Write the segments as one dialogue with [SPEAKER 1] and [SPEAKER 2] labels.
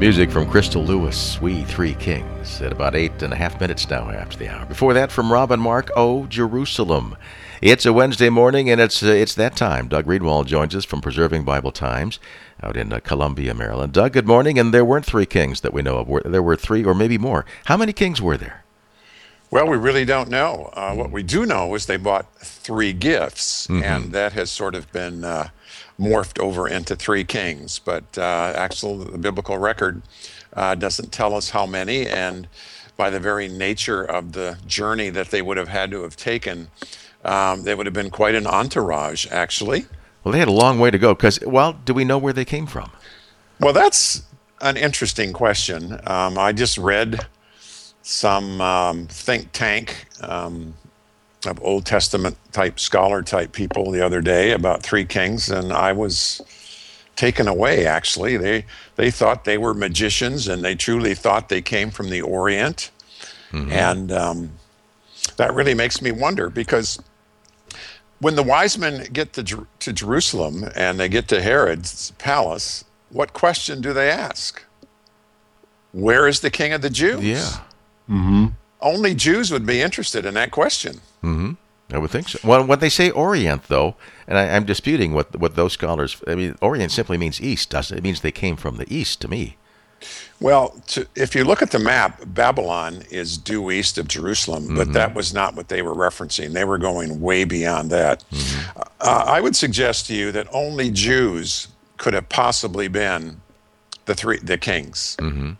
[SPEAKER 1] Music from Crystal Lewis, We Three Kings, at about 8.5 minutes now after the hour. Before that, from Rob and Mark, Oh, Jerusalem. It's a Wednesday morning, and it's that time. Doug Reedwald joins us from Preserving Bible Times out in Columbia, Maryland. Doug, good morning, and there weren't three kings that we know of. There were three or maybe more. How many kings were there?
[SPEAKER 2] Well, we really don't know. What we do know is they bought three gifts, and that has sort of been morphed over into three kings. But actually, the biblical record doesn't tell us how many, and by the very nature of the journey that they would have had to have taken, they would have been quite an entourage, actually.
[SPEAKER 1] Well, they had a long way to go, because, well, do we know where they came from?
[SPEAKER 2] Well, that's an interesting question. I just read some think tank of Old Testament type scholar type people the other day about three kings, and I was taken away. Actually, they thought they were magicians, and they truly thought they came from the Orient, and that really makes me wonder, because when the wise men get to Jerusalem and they get to Herod's palace, what question do they ask? Where is the King of the Jews?
[SPEAKER 1] Yeah.
[SPEAKER 2] Only Jews would be interested in that question.
[SPEAKER 1] I would think so. Well, when they say Orient, though, and I'm disputing what those scholars, I mean, Orient simply means east, doesn't it? It means they came from the east to me.
[SPEAKER 2] Well, if you look at the map, Babylon is due east of Jerusalem, but that was not what they were referencing. They were going way beyond that. I would suggest to you that only Jews could have possibly been the kings.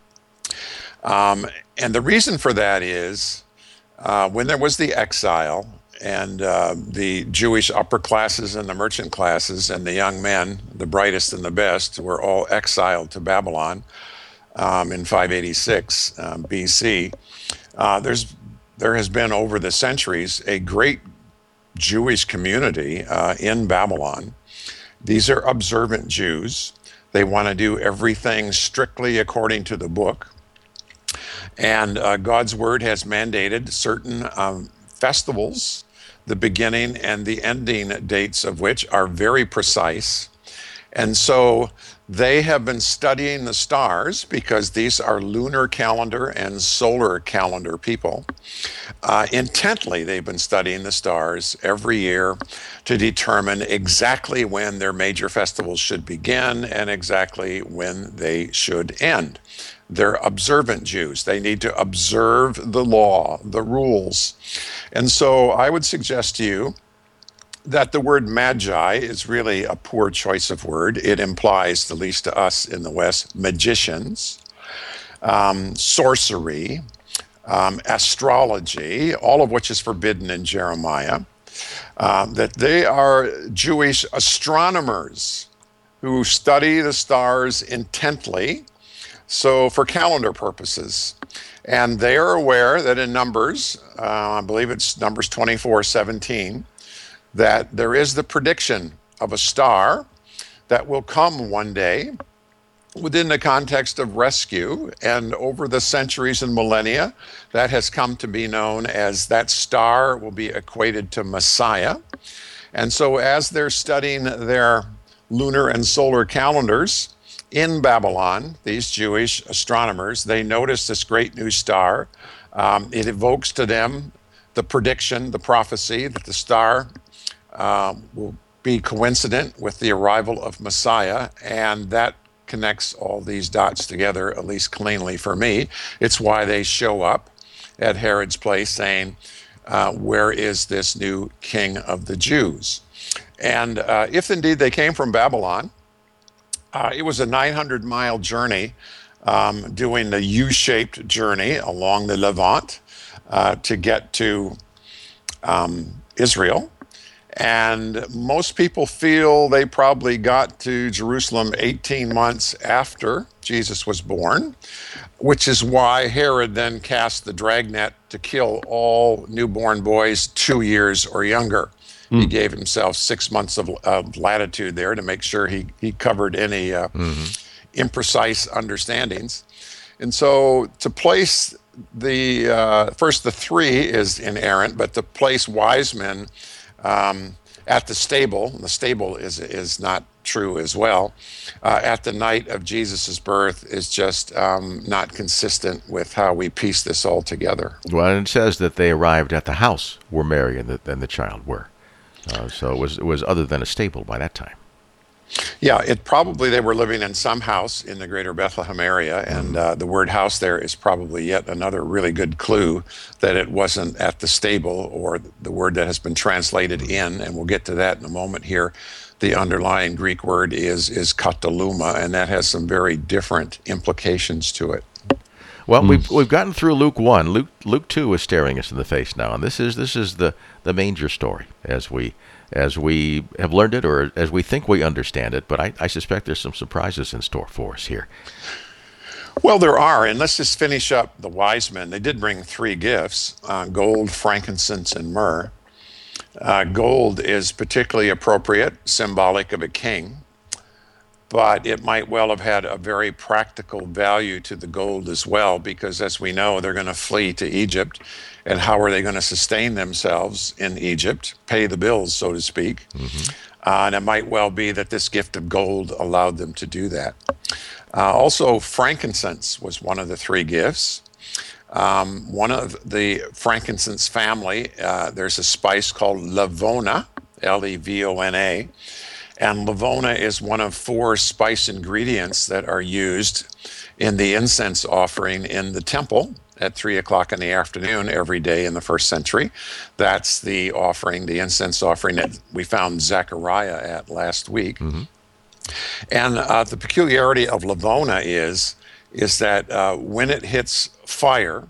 [SPEAKER 2] And the reason for that is when there was the exile, and the Jewish upper classes and the merchant classes and the young men, the brightest and the best, were all exiled to Babylon in 586 BC. There has been over the centuries a great Jewish community in Babylon. These are observant Jews. They want to do everything strictly according to the book. And God's word has mandated certain festivals, the beginning and the ending dates of which are very precise. And so they have been studying the stars, because these are lunar calendar and solar calendar people. Intently, they've been studying the stars every year to determine exactly when their major festivals should begin and exactly when they should end. They're observant Jews. They need to observe the law, the rules. And so I would suggest to you that the word magi is really a poor choice of word. It implies, at least to us in the West, magicians, sorcery, astrology, all of which is forbidden in Jeremiah, that they are Jewish astronomers who study the stars intently, so for calendar purposes. And they are aware that in Numbers, I believe it's Numbers 24:17, that there is the prediction of a star that will come one day within the context of rescue. And over the centuries and millennia, that has come to be known as that star will be equated to Messiah. And so as they're studying their lunar and solar calendars in Babylon, these Jewish astronomers, they notice this great new star. It evokes to them the prediction, the prophecy that the star will be coincident with the arrival of Messiah, and that connects all these dots together, at least cleanly for me. It's why they show up at Herod's place saying, where is this new king of the Jews? And if indeed they came from Babylon, it was a 900-mile journey, doing the U-shaped journey along the Levant to get to Israel. And most people feel they probably got to Jerusalem 18 months after Jesus was born, which is why Herod then cast the dragnet to kill all newborn boys 2 years or younger. He gave himself 6 months of latitude there to make sure he covered any imprecise understandings. And so to place first the three is inerrant, but to place wise men at the stable. And the stable is not true as well. At the night of Jesus's birth is just not consistent with how we piece this all together.
[SPEAKER 1] Well, and it says that they arrived at the house where Mary and the child were. So it was other than a stable by that time.
[SPEAKER 2] Yeah, it probably they were living in some house in the greater Bethlehem area, and the word house there is probably yet another really good clue that it wasn't at the stable, or the word that has been translated in, and we'll get to that in a moment here. The underlying Greek word is kataluma, and that has some very different implications to it.
[SPEAKER 1] Well, we've gotten through Luke 1. Luke 2 is staring us in the face now, and this is the manger story as we have learned it, or as we think we understand it. But I suspect there's some surprises in store for us here.
[SPEAKER 2] Well, there are, and let's just finish up the wise men. They did bring 3 gifts: gold, frankincense, and myrrh. Gold is particularly appropriate, symbolic of a king, but it might well have had a very practical value to the gold as well, because as we know, they're going to flee to Egypt. And how are they going to sustain themselves in Egypt, pay the bills, so to speak? Mm-hmm. And it might well be that this gift of gold allowed them to do that. Also, frankincense was one of the 3 gifts. One of the frankincense family, there's a spice called levona, Levona. And levona is one of 4 spice ingredients that are used in the incense offering in the temple at 3 o'clock in the afternoon every day in the first century. That's the offering, the incense offering that we found Zechariah at last week. Mm-hmm. And the peculiarity of levona is that when it hits fire,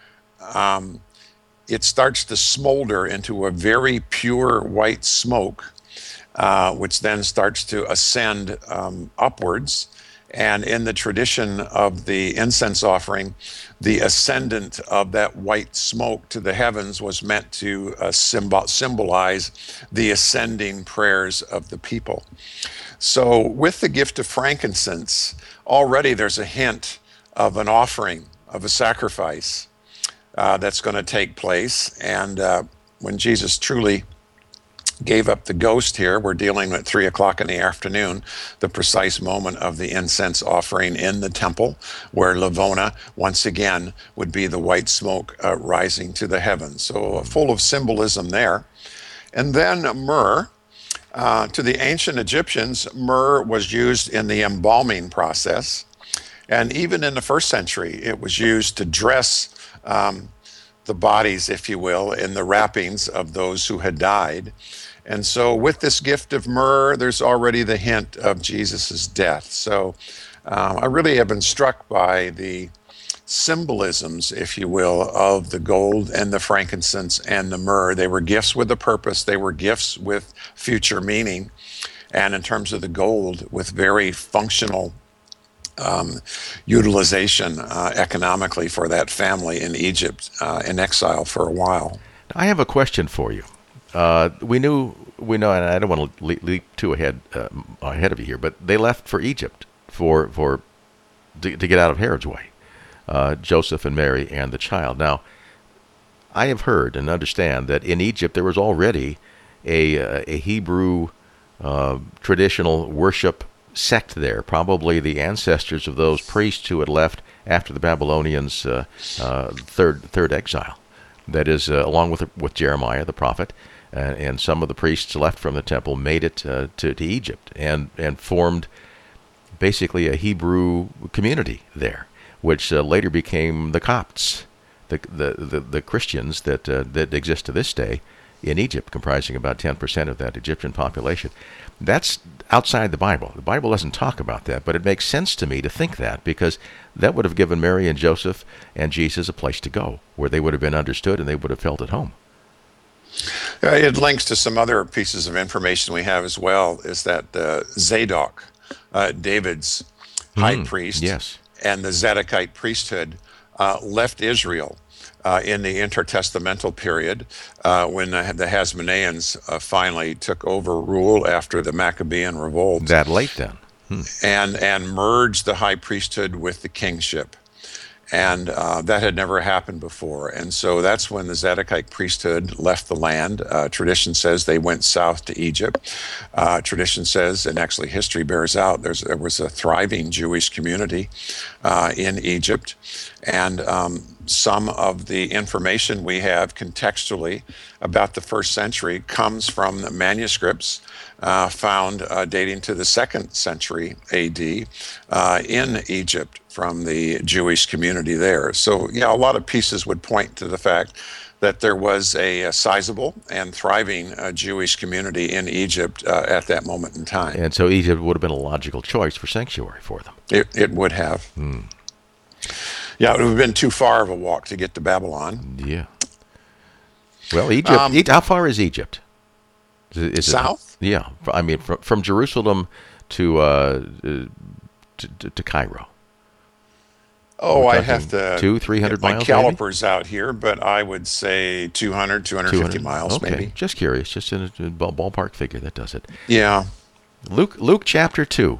[SPEAKER 2] it starts to smolder into a very pure white smoke, which then starts to ascend upwards. And in the tradition of the incense offering, the ascendant of that white smoke to the heavens was meant to symbolize the ascending prayers of the people. So with the gift of frankincense, already there's a hint of an offering, of a sacrifice that's going to take place. And when Jesus truly gave up the ghost here, we're dealing with 3 o'clock in the afternoon, the precise moment of the incense offering in the temple, where levona, once again, would be the white smoke rising to the heavens. So full of symbolism there. And then myrrh. To the ancient Egyptians, myrrh was used in the embalming process. And even in the first century, it was used to dress the bodies, if you will, in the wrappings of those who had died. And so with this gift of myrrh, there's already the hint of Jesus's death. So I really have been struck by the symbolisms, if you will, of the gold and the frankincense and the myrrh. They were gifts with a purpose. They were gifts with future meaning. And in terms of the gold, with very functional utilization economically for that family in Egypt in exile for a while.
[SPEAKER 1] I have a question for you. We know, and I don't want to leap too ahead of you here, but they left for Egypt to get out of Herod's way. Joseph and Mary and the child. Now, I have heard and understand that in Egypt there was already a Hebrew traditional worship sect there, probably the ancestors of those priests who had left after the Babylonians' third exile. That is, along with Jeremiah the prophet, and some of the priests left from the temple made it to Egypt and formed basically a Hebrew community there, which later became the Copts, the Christians that exist to this day in Egypt, comprising about 10% of that Egyptian population. That's outside the Bible. The Bible doesn't talk about that, but it makes sense to me to think that, because that would have given Mary and Joseph and Jesus a place to go, where they would have been understood and they would have felt at home.
[SPEAKER 2] It links to some other pieces of information we have as well, is that Zadok, David's high priest,
[SPEAKER 1] yes,
[SPEAKER 2] and the Zadokite priesthood left Israel in the intertestamental period when the Hasmoneans finally took over rule after the Maccabean revolt.
[SPEAKER 1] That late then.
[SPEAKER 2] And merged the high priesthood with the kingship. And that had never happened before. And so that's when the Zadokite priesthood left the land. Tradition says they went south to Egypt. Tradition says, and actually history bears out, there was a thriving Jewish community in Egypt. And some of the information we have contextually about the first century comes from the manuscripts found dating to the 2nd century AD in Egypt from the Jewish community there. So, yeah, a lot of pieces would point to the fact that there was a sizable and thriving Jewish community in Egypt at that moment in time.
[SPEAKER 1] And so Egypt would have been a logical choice for sanctuary for them.
[SPEAKER 2] It would have. Yeah, it would have been too far of a walk to get to Babylon.
[SPEAKER 1] Yeah. Well, Egypt. How far is Egypt? Is
[SPEAKER 2] south?
[SPEAKER 1] Yeah, I mean from Jerusalem to Cairo.
[SPEAKER 2] Oh, I have to
[SPEAKER 1] 200-300
[SPEAKER 2] my
[SPEAKER 1] miles.
[SPEAKER 2] calipers maybe? Out here, but I would say 250 miles,
[SPEAKER 1] okay.
[SPEAKER 2] maybe.
[SPEAKER 1] Just curious, just in a ballpark figure that does it.
[SPEAKER 2] Yeah.
[SPEAKER 1] Luke chapter 2.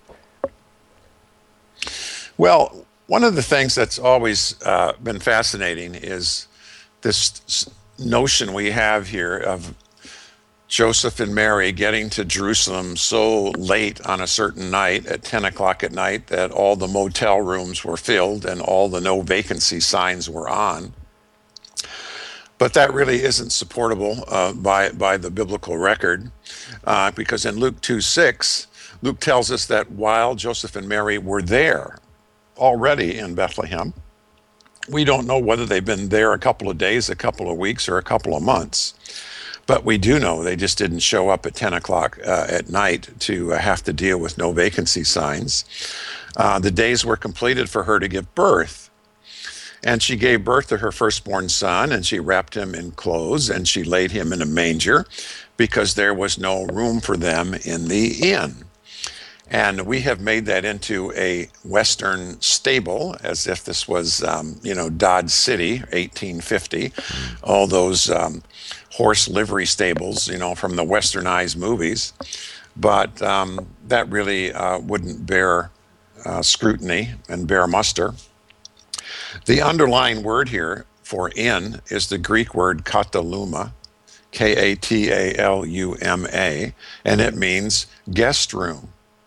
[SPEAKER 2] Well, one of the things that's always been fascinating is this notion we have here of Joseph and Mary getting to Jerusalem so late on a certain night at 10 o'clock at night that all the motel rooms were filled and all the no vacancy signs were on. But that really isn't supportable by the biblical record because in Luke 2:6, Luke tells us that while Joseph and Mary were there already in Bethlehem, we don't know whether they've been there a couple of days, a couple of weeks, or a couple of months. But we do know they just didn't show up at 10 o'clock at night to have to deal with no vacancy signs. The days were completed for her to give birth. And she gave birth to her firstborn son, and she wrapped him in clothes, and she laid him in a manger because there was no room for them in the inn. And we have made that into a Western stable, as if this was, Dodge City, 1850. All those horse livery stables, from the Westernized movies. But that really wouldn't bear scrutiny and bear muster. The underlying word here for inn is the Greek word kataluma, Kataluma, and it means guest room.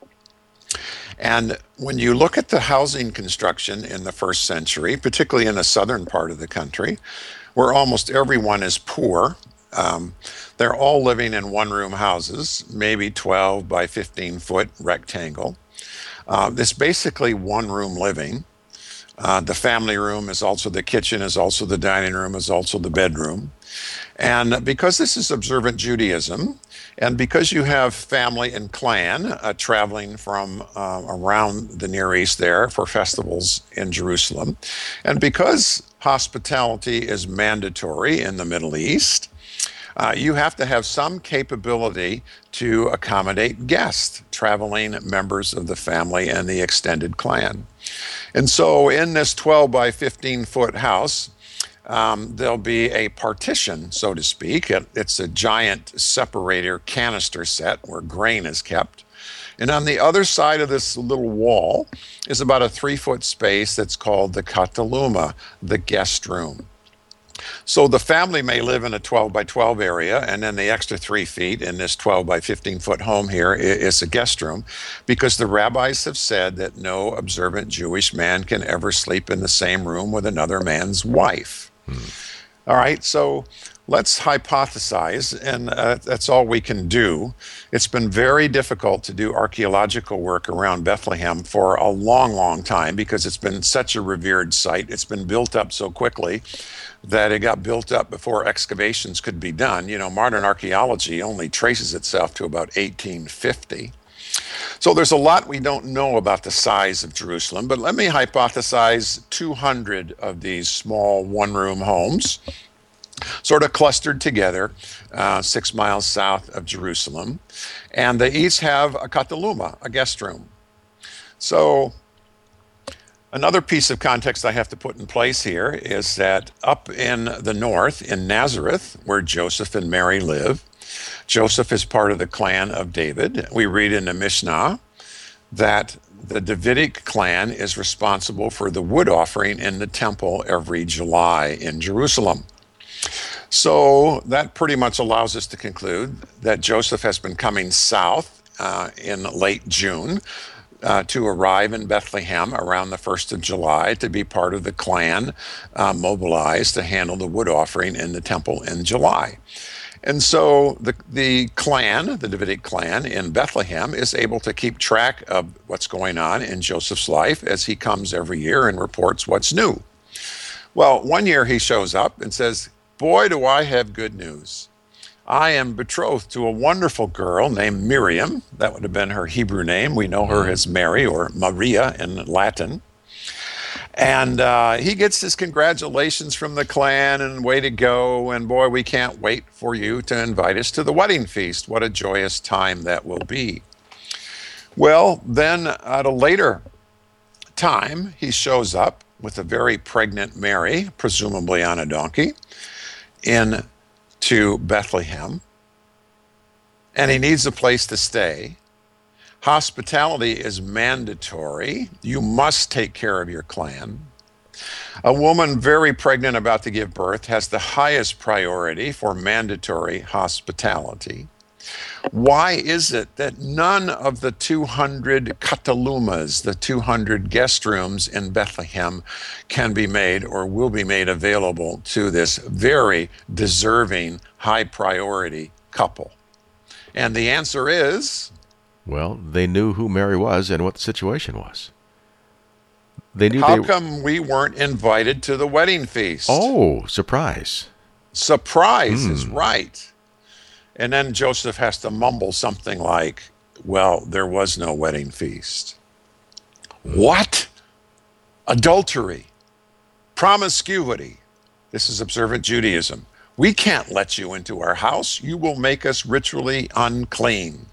[SPEAKER 2] And when you look at the housing construction in the first century, particularly in the southern part of the country, where almost everyone is poor, they're all living in one-room houses, maybe 12 by 15-foot rectangle. It's basically one-room living. The family room is also the kitchen, is also the dining room, is also the bedroom. And because this is observant Judaism, and because you have family and clan traveling from around the Near East there for festivals in Jerusalem, and because hospitality is mandatory in the Middle East, you have to have some capability to accommodate guests, traveling members of the family and the extended clan. And so in this 12 by 15-foot house, there'll be a partition, so to speak. It's a giant separator canister set where grain is kept. And on the other side of this little wall is about a 3-foot space that's called the kataluma, the guest room. So the family may live in a 12 by 12 area, and then the extra 3 feet in this 12 by 15-foot home here is a guest room, because the rabbis have said that no observant Jewish man can ever sleep in the same room with another man's wife. All right, so let's hypothesize, and that's all we can do. It's been very difficult to do archaeological work around Bethlehem for a long, long time because it's been such a revered site. It's been built up so quickly that it got built up before excavations could be done. Modern archaeology only traces itself to about 1850. So there's a lot we don't know about the size of Jerusalem, but let me hypothesize 200 of these small one-room homes, sort of clustered together 6 miles south of Jerusalem, and they each have a kataluma, a guest room. So another piece of context I have to put in place here is that up in the north, in Nazareth, where Joseph and Mary live, Joseph is part of the clan of David. We read in the Mishnah that the Davidic clan is responsible for the wood offering in the temple every July in Jerusalem. So that pretty much allows us to conclude that Joseph has been coming south in late June to arrive in Bethlehem around the 1st of July to be part of the clan mobilized to handle the wood offering in the temple in July. And so the clan, the Davidic clan in Bethlehem, is able to keep track of what's going on in Joseph's life as he comes every year and reports what's new. Well, one year he shows up and says, "Boy, do I have good news. I am betrothed to a wonderful girl named Miriam." That would have been her Hebrew name. We know her as Mary or Maria in Latin. And he gets his congratulations from the clan and way to go. And boy, we can't wait for you to invite us to the wedding feast. What a joyous time that will be. Well, then at a later time, he shows up with a very pregnant Mary, presumably on a donkey, into Bethlehem. And he needs a place to stay. Hospitality is mandatory. You must take care of your clan. A woman very pregnant about to give birth has the highest priority for mandatory hospitality. Why is it that none of the 200 katalumas, the 200 guest rooms in Bethlehem, can be made or will be made available to this very deserving, high priority couple? And the answer is,
[SPEAKER 1] well, they knew who Mary was and what the situation was. They knew.
[SPEAKER 2] How come we weren't invited to the wedding feast?
[SPEAKER 1] Oh, surprise.
[SPEAKER 2] Surprise is right. And then Joseph has to mumble something like, well, there was no wedding feast. What? Adultery, promiscuity. This is observant Judaism. We can't let you into our house. You will make us ritually unclean.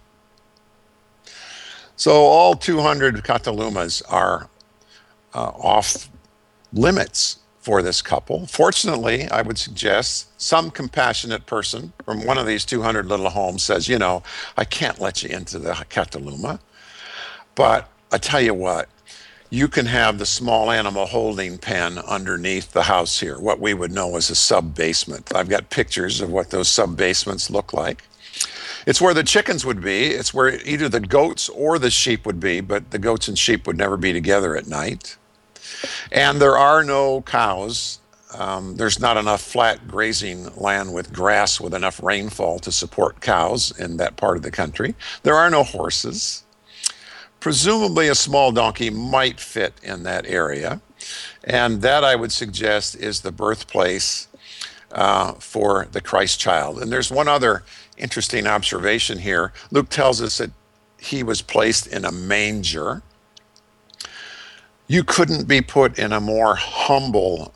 [SPEAKER 2] So all 200 katalumas are off limits for this couple. Fortunately, I would suggest some compassionate person from one of these 200 little homes says, you know, I can't let you into the kataluma, but I tell you what, you can have the small animal holding pen underneath the house here, what we would know as a sub-basement. I've got pictures of what those sub-basements look like. It's where the chickens would be. It's where either the goats or the sheep would be, but the goats and sheep would never be together at night. And there are no cows. There's not enough flat grazing land with grass with enough rainfall to support cows in that part of the country. There are no horses. Presumably a small donkey might fit in that area. And that, I would suggest, is the birthplace for the Christ child. And there's one other interesting observation here. Luke tells us that he was placed in a manger. You couldn't be put in a more humble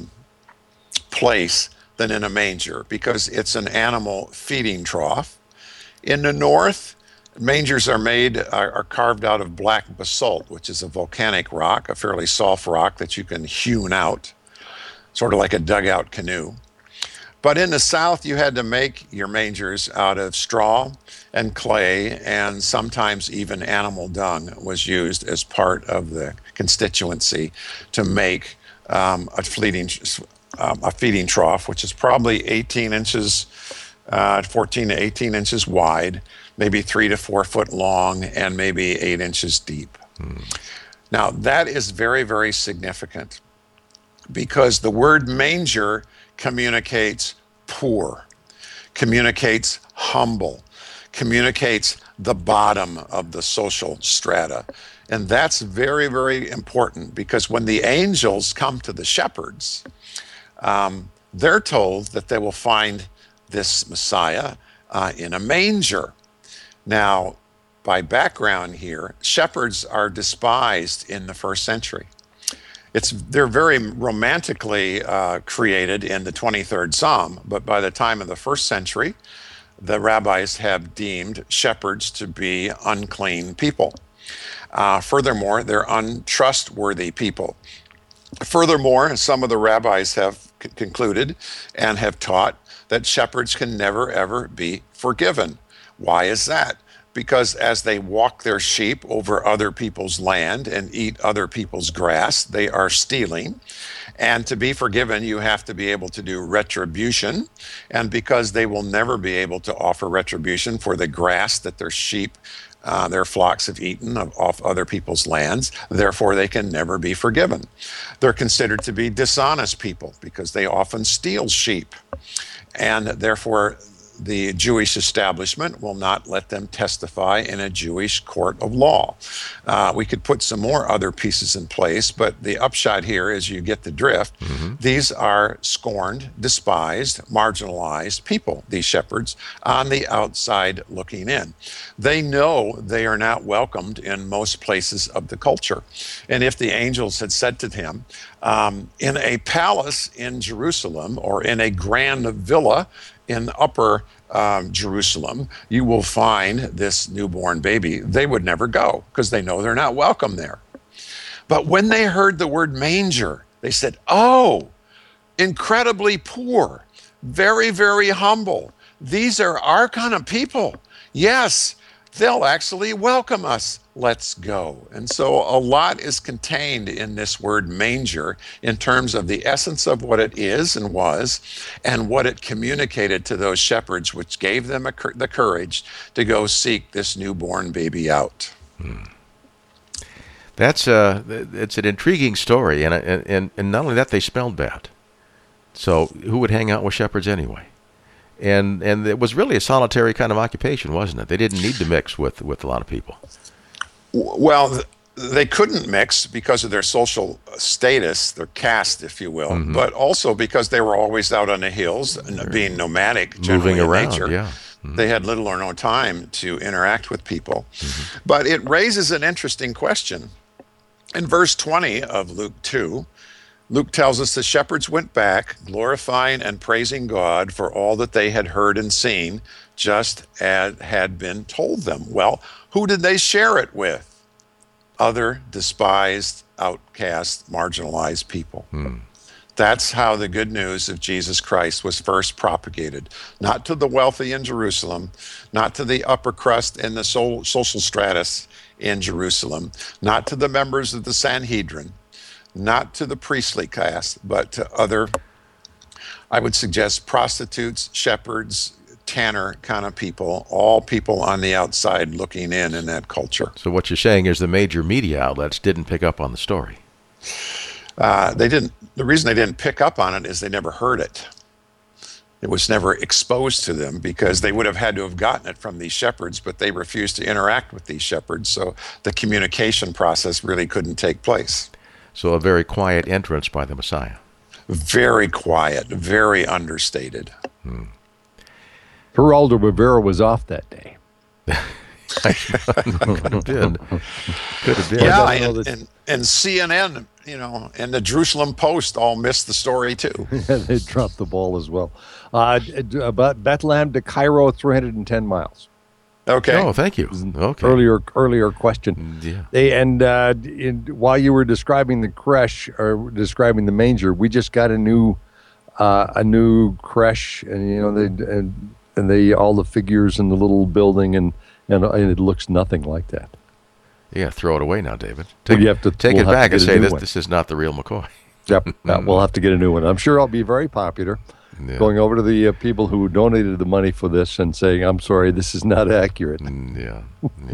[SPEAKER 2] place than in a manger because it's an animal feeding trough. In the north, mangers are carved out of black basalt, which is a volcanic rock, a fairly soft rock that you can hewn out, sort of like a dugout canoe. But in the South, you had to make your mangers out of straw and clay, and sometimes even animal dung was used as part of the constituency to make a feeding trough, which is probably 18 inches, 14 to 18 inches wide, maybe 3 to 4 foot long, and maybe 8 inches deep. Now, that is very, very significant because the word manger communicates poor, communicates humble, communicates the bottom of the social strata. And that's very, very important because when the angels come to the shepherds, they're told that they will find this Messiah in a manger. Now, by background here, shepherds are despised in the first century. They're very romantically created in the 23rd Psalm, but by the time of the first century, the rabbis have deemed shepherds to be unclean people. Furthermore, they're untrustworthy people. Furthermore, some of the rabbis have concluded and have taught that shepherds can never, ever be forgiven. Why is that? because as they walk their sheep over other people's land and eat other people's grass, they are stealing. And to be forgiven, you have to be able to do retribution. And because they will never be able to offer retribution for the grass that their sheep, their flocks have eaten off other people's lands, therefore they can never be forgiven. They're considered to be dishonest people because they often steal sheep. And therefore, the Jewish establishment will not let them testify in a Jewish court of law. We could put some more other pieces in place, but the upshot here is you get the drift. These are scorned, despised, marginalized people, these shepherds, on the outside looking in. They know they are not welcomed in most places of the culture. And if the angels had said to him, in a palace in Jerusalem or in a grand villa in upper Jerusalem, you will find this newborn baby, they would never go because they know they're not welcome there. But when they heard the word manger, they said, oh, incredibly poor, very, very humble. These are our kind of people. Yes, they'll actually welcome us. Let's go. And so a lot is contained in this word manger in terms of the essence of what it is and was and what it communicated to those shepherds, which gave them the courage to go seek this newborn baby out.
[SPEAKER 1] It's an intriguing story, and not only that, they smelled bad. So who would hang out with shepherds anyway? And it was really a solitary kind of occupation, wasn't it? They didn't need to mix with a lot of people.
[SPEAKER 2] Well, they couldn't mix because of their social status, their caste, if you will, but also because they were always out on the hills and being nomadic, generally
[SPEAKER 1] moving around,
[SPEAKER 2] nature.
[SPEAKER 1] yeah.
[SPEAKER 2] They had little or no time to interact with people. But it raises an interesting question. In verse 20 of Luke 2, Luke tells us the shepherds went back, glorifying and praising God for all that they had heard and seen, just as had been told them. Well, who did they share it with? Other despised, outcast, marginalized people. That's how the good news of Jesus Christ was first propagated. Not to the wealthy in Jerusalem, not to the upper crust and the social stratus in Jerusalem, not to the members of the Sanhedrin, not to the priestly caste, but to other, I would suggest, prostitutes, shepherds, tanner kind of people, all people on the outside looking in that culture.
[SPEAKER 1] So what you're saying is the major media outlets didn't pick up on the story.
[SPEAKER 2] They didn't. The reason they didn't pick up on it is they never heard it. It was never exposed to them because they would have had to have gotten it from these shepherds, but they refused to interact with these shepherds, so the communication process really couldn't take place.
[SPEAKER 1] So a very quiet entrance by the Messiah.
[SPEAKER 2] Very quiet, very understated.
[SPEAKER 3] Geraldo Rivera was off that day.
[SPEAKER 1] Could have been.
[SPEAKER 2] Yeah, and CNN, and the Jerusalem Post all missed the story too.
[SPEAKER 3] Yeah, they dropped the ball as well. About Bethlehem to Cairo, 310 miles.
[SPEAKER 2] Okay.
[SPEAKER 1] Oh, thank you. Okay.
[SPEAKER 3] Earlier question.
[SPEAKER 1] Yeah.
[SPEAKER 3] While you were describing the creche or describing the manger, we just got a new creche, and they all the figures in the little building, and it looks nothing like that.
[SPEAKER 1] Yeah, throw it away now, David.
[SPEAKER 3] You have to
[SPEAKER 1] take it back and say this is not the real McCoy.
[SPEAKER 3] Yep, we'll have to get a new one. I'm sure I'll be very popular. Yeah. Going over to the people who donated the money for this and saying, I'm sorry, this is not accurate.
[SPEAKER 1] Yeah.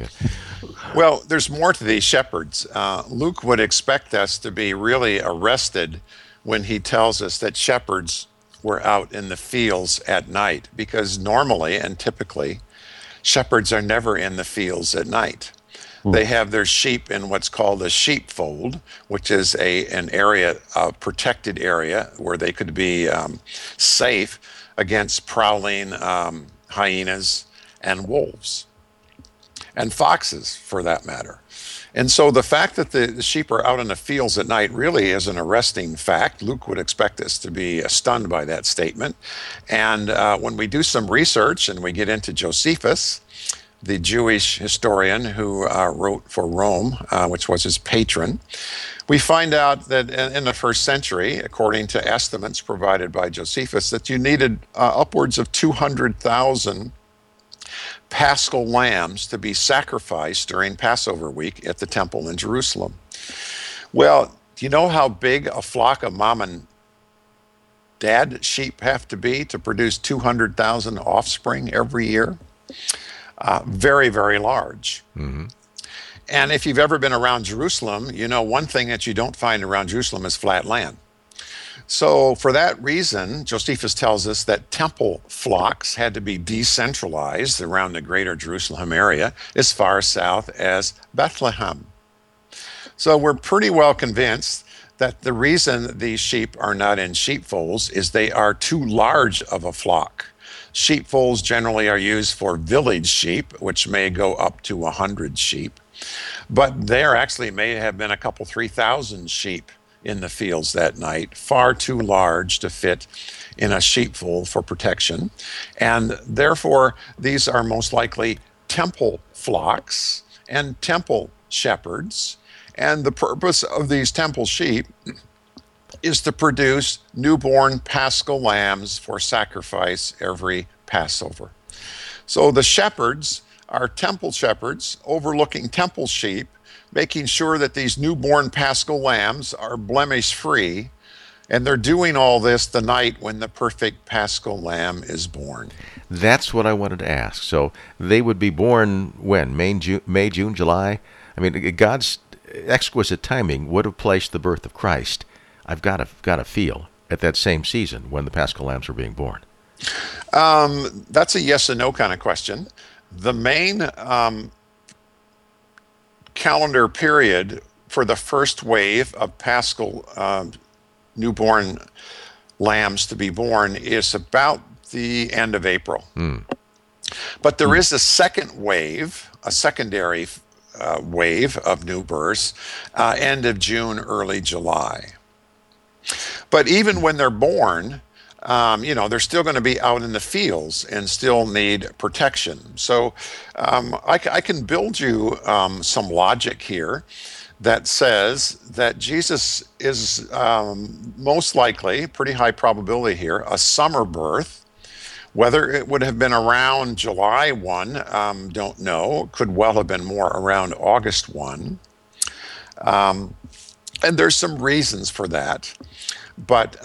[SPEAKER 2] Well, there's more to these shepherds. Luke would expect us to be really arrested when he tells us that shepherds were out in the fields at night, because normally and typically, shepherds are never in the fields at night. They have their sheep in what's called a sheepfold, which is an area, a protected area where they could be safe against prowling hyenas and wolves and foxes, for that matter. And so the fact that the sheep are out in the fields at night really is an arresting fact. Luke would expect us to be stunned by that statement. And when we do some research and we get into Josephus, the Jewish historian who wrote for Rome, which was his patron, we find out that in the first century, according to estimates provided by Josephus, that you needed upwards of 200,000 paschal lambs to be sacrificed during Passover week at the temple in Jerusalem. Well, do you know how big a flock of mom and dad sheep have to be to produce 200,000 offspring every year? Very, very large.
[SPEAKER 1] Mm-hmm.
[SPEAKER 2] And if you've ever been around Jerusalem, you know one thing that you don't find around Jerusalem is flat land. So for that reason, Josephus tells us that temple flocks had to be decentralized around the greater Jerusalem area as far south as Bethlehem. So we're pretty well convinced that the reason these sheep are not in sheepfolds is they are too large of a flock. Sheepfolds generally are used for village sheep, which may go up to 100 sheep. But there actually may have been a couple, 3,000 sheep in the fields that night, far too large to fit in a sheepfold for protection. And therefore, these are most likely temple flocks and temple shepherds. And the purpose of these temple sheep is to produce newborn paschal lambs for sacrifice every Passover. So the shepherds are temple shepherds overlooking temple sheep, making sure that these newborn paschal lambs are blemish-free, and they're doing all this the night when the perfect paschal lamb is born.
[SPEAKER 1] That's what I wanted to ask. So they would be born when? May, June, July? I mean, God's exquisite timing would have placed the birth of Christ, I've got to feel, at that same season when the paschal lambs were being born.
[SPEAKER 2] That's a yes and no kind of question. The main calendar period for the first wave of paschal newborn lambs to be born is about the end of April. But there is a second wave, a secondary wave of new births, end of June, early July. But even when they're born, they're still going to be out in the fields and still need protection. So I can build you some logic here that says that Jesus is most likely, pretty high probability here, a summer birth. Whether it would have been around July 1, don't know. Could well have been more around August 1. And there's some reasons for that. But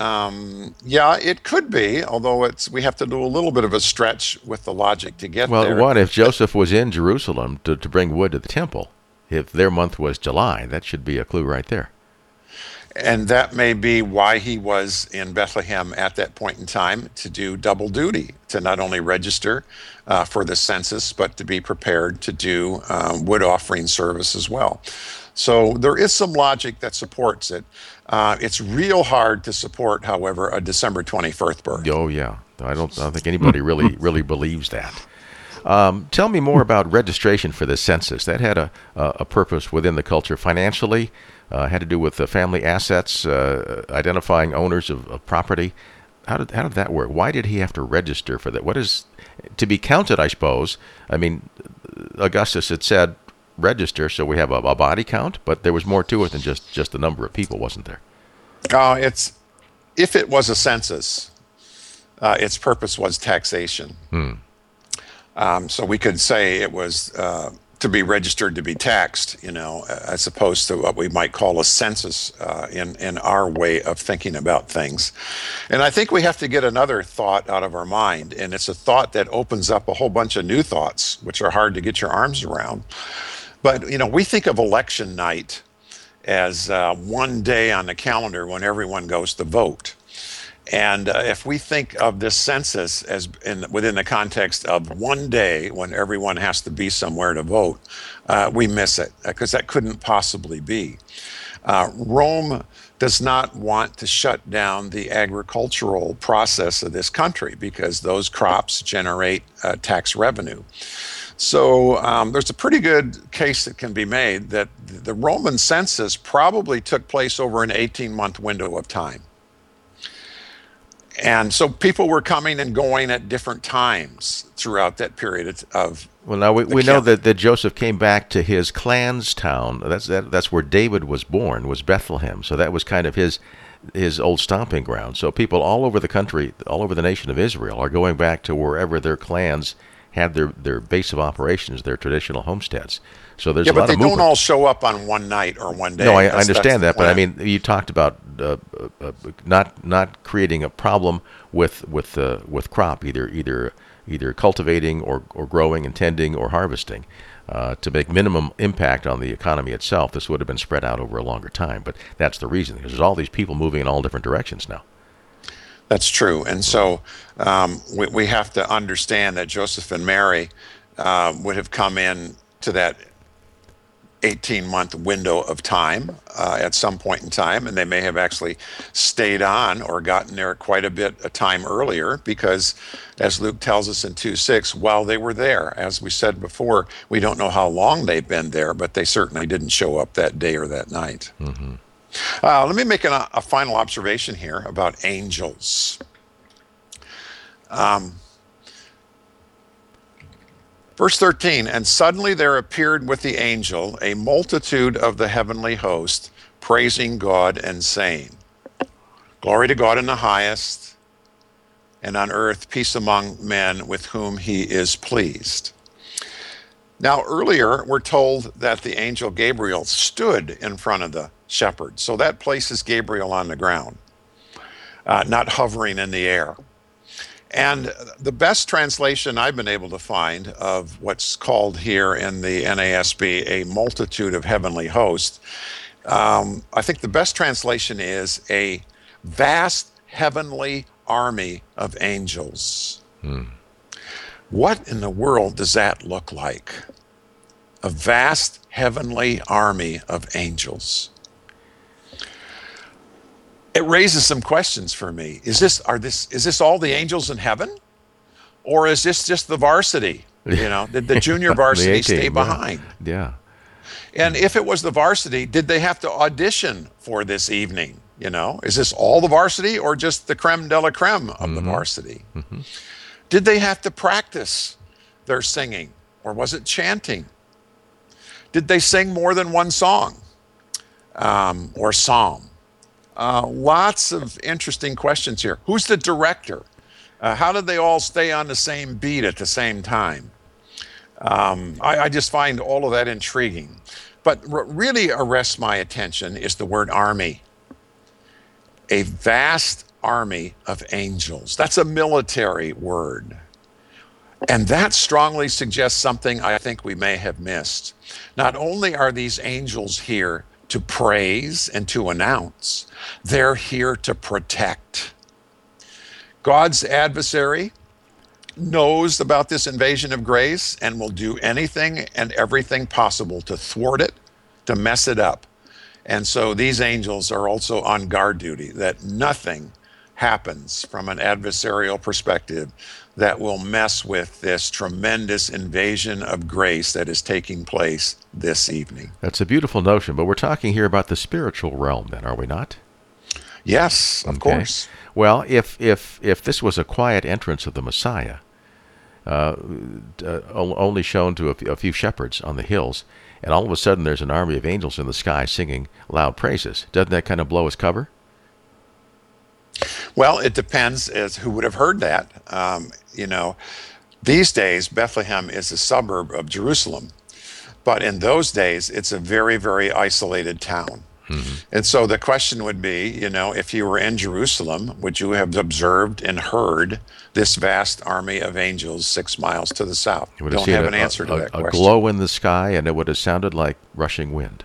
[SPEAKER 2] it could be, although we have to do a little bit of a stretch with the logic to get there.
[SPEAKER 1] Well, what if Joseph was in Jerusalem to bring wood to the temple? If their month was July, that should be a clue right there.
[SPEAKER 2] And that may be why he was in Bethlehem at that point in time, to do double duty, to not only register for the census, but to be prepared to do wood offering service as well. So there is some logic that supports it. It's real hard to support, however, a December 21st birth.
[SPEAKER 1] Oh, yeah. I don't think anybody really believes that. Tell me more about registration for the census. That had a purpose within the culture financially, had to do with the family assets, identifying owners of property. How did that work? Why did he have to register for that? What is to be counted, I suppose? I mean, Augustus had said register, so we have a body count, but there was more to it than just the number of people, wasn't there?
[SPEAKER 2] If it was a census, its purpose was taxation. So we could say it was to be registered to be taxed, as opposed to what we might call a census in our way of thinking about things. And I think we have to get another thought out of our mind, and it's a thought that opens up a whole bunch of new thoughts, which are hard to get your arms around. But, we think of election night as one day on the calendar when everyone goes to vote. And if we think of this census as within the context of one day when everyone has to be somewhere to vote, we miss it, because that couldn't possibly be. Rome does not want to shut down the agricultural process of this country, because those crops generate tax revenue. So there's a pretty good case that can be made that the Roman census probably took place over an 18-month window of time. And so people were coming and going at different times throughout that period of.
[SPEAKER 1] Well, now we know that Joseph came back to his clan's town. That's where David was born, was Bethlehem. So that was kind of his old stomping ground. So people all over the country, all over the nation of Israel, are going back to wherever their clans had their base of operations, their traditional homesteads. So there's
[SPEAKER 2] Yeah,
[SPEAKER 1] a lot
[SPEAKER 2] but they
[SPEAKER 1] of movement.
[SPEAKER 2] don't all show up on one night or one day.
[SPEAKER 1] No, I
[SPEAKER 2] That's
[SPEAKER 1] understand
[SPEAKER 2] the
[SPEAKER 1] that, but I
[SPEAKER 2] plan.
[SPEAKER 1] mean, you talked about not creating a problem with crop, either cultivating or growing and tending or harvesting. To make minimum impact on the economy itself, this would have been spread out over a longer time. But that's the reason, because there's all these people moving in all different directions now.
[SPEAKER 2] That's true. And so we have to understand that Joseph and Mary would have come in to that 18-month window of time at some point in time, and they may have actually stayed on or gotten there quite a bit a time earlier, because as Luke tells us in 2:6, while they were there, as we said before, we don't know how long they've been there, but they certainly didn't show up that day or that night.
[SPEAKER 1] Mm-hmm.
[SPEAKER 2] Let me make a final observation here about angels. Verse 13, and suddenly there appeared with the angel a multitude of the heavenly host, praising God and saying, Glory to God in the highest, and on earth peace among men with whom he is pleased. Now earlier we're told that the angel Gabriel stood in front of the shepherds. So that places Gabriel on the ground, not hovering in the air. And the best translation I've been able to find of what's called here in the NASB a multitude of heavenly hosts, I think the best translation is a vast heavenly army of angels. What in the world does that look like? A vast heavenly army of angels. It raises some questions for me. Is this all the angels in heaven? Or is this just the varsity? You know, did the junior varsity
[SPEAKER 1] A-team,
[SPEAKER 2] stay behind?
[SPEAKER 1] Yeah.
[SPEAKER 2] And if it was the varsity, did they have to audition for this evening? You know, is this all the varsity or just the creme de la creme of the varsity? Did they have to practice their singing, or was it chanting? Did they sing more than one song or psalm? Lots of interesting questions here. Who's the director? How did they all stay on the same beat at the same time? I just find all of that intriguing. But what really arrests my attention is the word army. A vast army of angels. That's a military word. And that strongly suggests something I think we may have missed. Not only are these angels here to praise and to announce, they're here to protect. God's adversary knows about this invasion of grace and will do anything and everything possible to thwart it, to mess it up. And so these angels are also on guard duty, that nothing happens from an adversarial perspective that will mess with this tremendous invasion of grace that is taking place this evening.
[SPEAKER 1] That's a beautiful notion, but we're talking here about the spiritual realm then, are we not?
[SPEAKER 2] Yes, of course.
[SPEAKER 1] Well, if this was a quiet entrance of the Messiah, only shown to a few shepherds on the hills, and all of a sudden there's an army of angels in the sky singing loud praises, doesn't that kind of blow his cover?
[SPEAKER 2] Well, it depends as who would have heard that. You know, these days, Bethlehem is a suburb of Jerusalem. But in those days, it's a very, very isolated town. And so the question would be, you know, if you were in Jerusalem, would you have observed and heard this vast army of angels 6 miles to the south? Don't have an answer to that question.
[SPEAKER 1] A glow in the sky, and it would have sounded like rushing wind.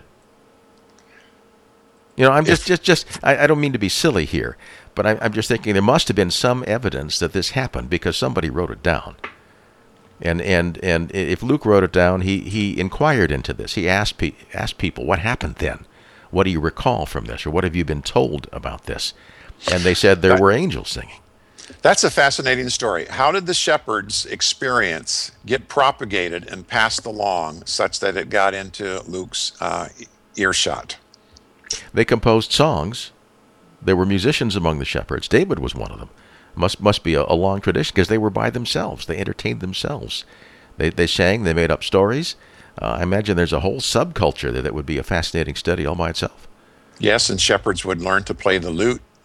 [SPEAKER 1] You know, I'm I don't mean to be silly here, but I'm just thinking there must have been some evidence that this happened because somebody wrote it down. And if Luke wrote it down, he inquired into this. He asked people, what happened then? What do you recall from this? Or what have you been told about this? And they said there were angels singing.
[SPEAKER 2] That's a fascinating story. How did the shepherds' experience get propagated and passed along such that it got into Luke's earshot?
[SPEAKER 1] They composed songs. There were musicians among the shepherds. David was one of them. Must be a long tradition because they were by themselves. They entertained themselves. They sang. They made up stories. I imagine there's a whole subculture there that would be a fascinating study all by itself.
[SPEAKER 2] Yes, and shepherds would learn to play the lute,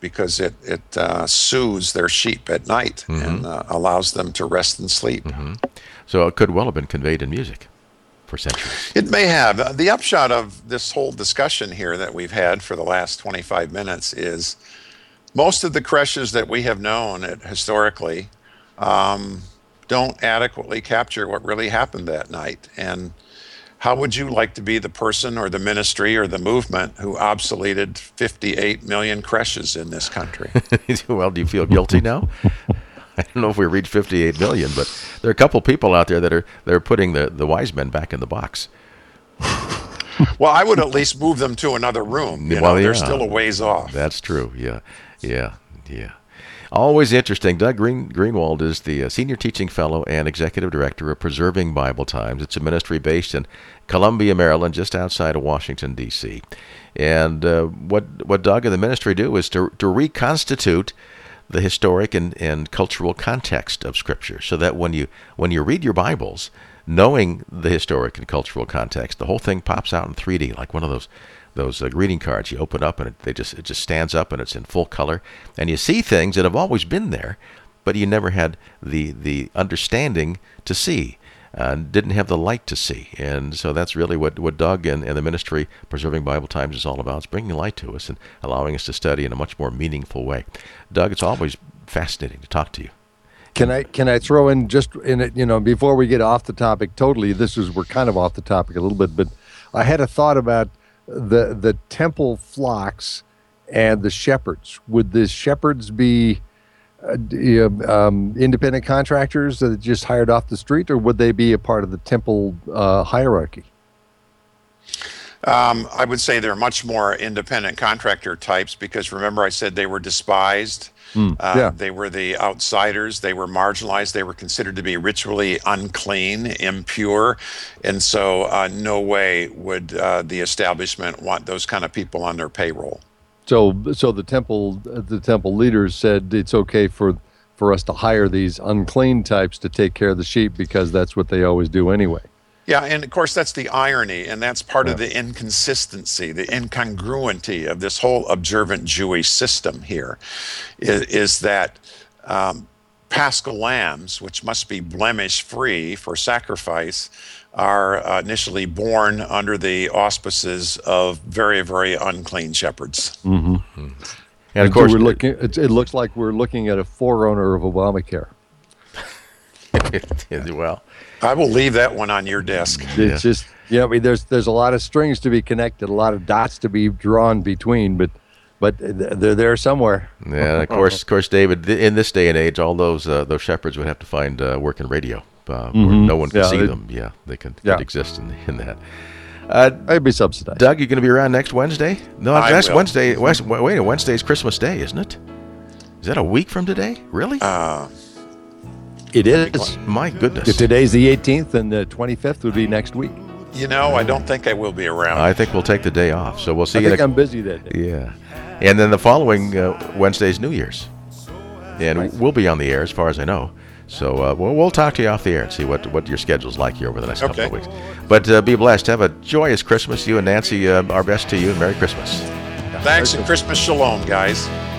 [SPEAKER 2] because it soothes their sheep at night and allows them to rest and sleep.
[SPEAKER 1] So it could well have been conveyed in music for centuries.
[SPEAKER 2] It may have. The upshot of this whole discussion here that we've had for the last 25 minutes is most of the creches that we have known historically don't adequately capture what really happened that night. And how would you like to be the person or the ministry or the movement who obsoleted 58 million creches in this country?
[SPEAKER 1] Well, do you feel guilty now? I don't know if we reached 58 million, but there are a couple people out there that are putting the wise men back in the box.
[SPEAKER 2] Well, I would at least move them to another room. They're still a ways off.
[SPEAKER 1] That's true. Yeah. Always interesting. Doug Greenwald is the Senior Teaching Fellow and Executive Director of Preserving Bible Times. It's a ministry based in Columbia, Maryland, just outside of Washington, D.C. And what Doug and the ministry do is to reconstitute the historic and cultural context of Scripture, so that when you read your Bibles, knowing the historic and cultural context, the whole thing pops out in 3D, like one of those greeting cards. You open up and it just stands up and it's in full color, and you see things that have always been there, but you never had the understanding to see, didn't have the light to see. And so that's really what Doug and the ministry Preserving Bible Times is all about. It's bringing light to us and allowing us to study in a much more meaningful way. Doug, it's always fascinating to talk to you.
[SPEAKER 3] Can I throw in just in it, before we get off the topic totally, we're kind of off the topic a little bit, but I had a thought about the temple flocks and the shepherds. Would the shepherds be independent contractors that just hired off the street, or would they be a part of the temple hierarchy?
[SPEAKER 2] I would say they're much more independent contractor types, because remember I said they were despised. They were the outsiders. They were marginalized. They were considered to be ritually unclean, impure. And so no way would the establishment want those kind of people on their payroll.
[SPEAKER 3] So the temple leaders said it's okay for us to hire these unclean types to take care of the sheep, because that's what they always do anyway.
[SPEAKER 2] Yeah, and of course that's the irony, and that's part of the inconsistency, the incongruity of this whole observant Jewish system here, is that Paschal lambs, which must be blemish-free for sacrifice, are initially born under the auspices of very, very unclean shepherds.
[SPEAKER 1] Mm-hmm. And of course,
[SPEAKER 3] it looks like we're looking at a forerunner of Obamacare.
[SPEAKER 1] Well,
[SPEAKER 2] I will leave that one on your desk.
[SPEAKER 3] It's just, there's a lot of strings to be connected, a lot of dots to be drawn between, but they're there somewhere.
[SPEAKER 1] Yeah, of course, David. In this day and age, all those shepherds would have to find work in radio, where no one could see them. Yeah, they could exist in that.
[SPEAKER 3] I'd be subsidized.
[SPEAKER 1] Doug, you going to be around next Wednesday? No, that's Wednesday. Wait, Wednesday's Christmas Day, isn't it? Is that a week from today? Really?
[SPEAKER 3] It is.
[SPEAKER 1] My goodness.
[SPEAKER 3] If today's the 18th, and the 25th would be next week.
[SPEAKER 2] I don't think I will be around.
[SPEAKER 1] I think we'll take the day off. So we'll see you.
[SPEAKER 3] I think I'm busy that day.
[SPEAKER 1] Yeah. And then the following Wednesday's New Year's. And we'll be on the air as far as I know. So we'll talk to you off the air and see what your schedule's like here over the next couple of weeks. But be blessed. Have a joyous Christmas. You and Nancy, our best to you, and Merry Christmas.
[SPEAKER 2] Thanks, and Christmas Shalom, guys.